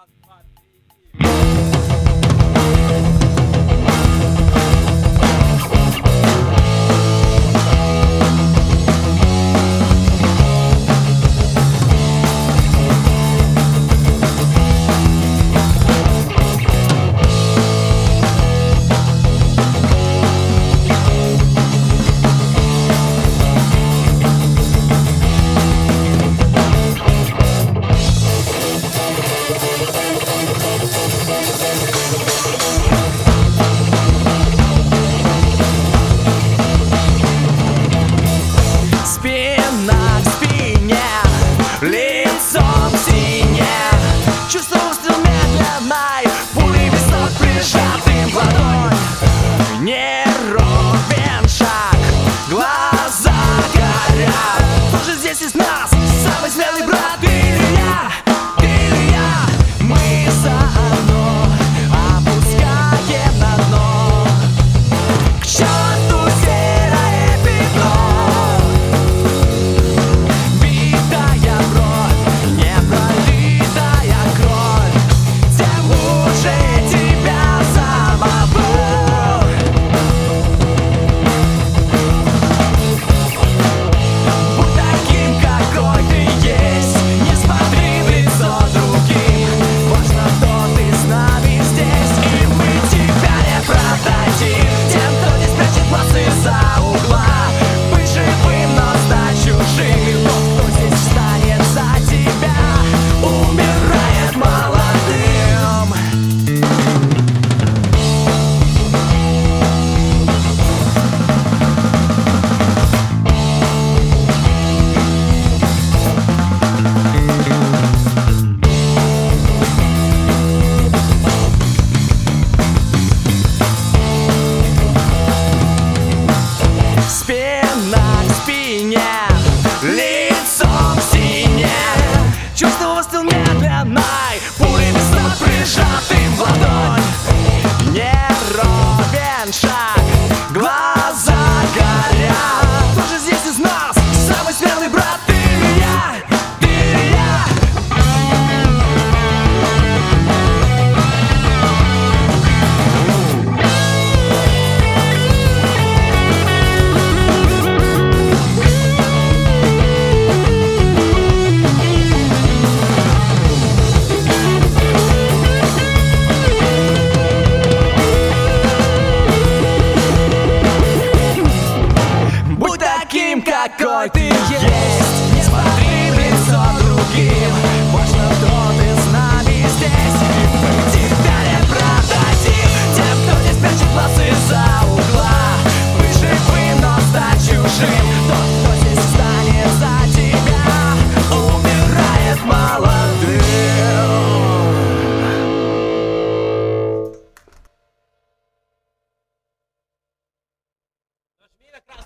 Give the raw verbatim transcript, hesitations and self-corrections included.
какой ты есть. Не смотри в лицо другим, важно, кто ты с нами здесь. Тебя не продадим тем, кто не спрячет глаз из-за угла. Быть живым, но стать чужим. Тот, кто здесь встанет за тебя, умирает молодым. Нажми на красную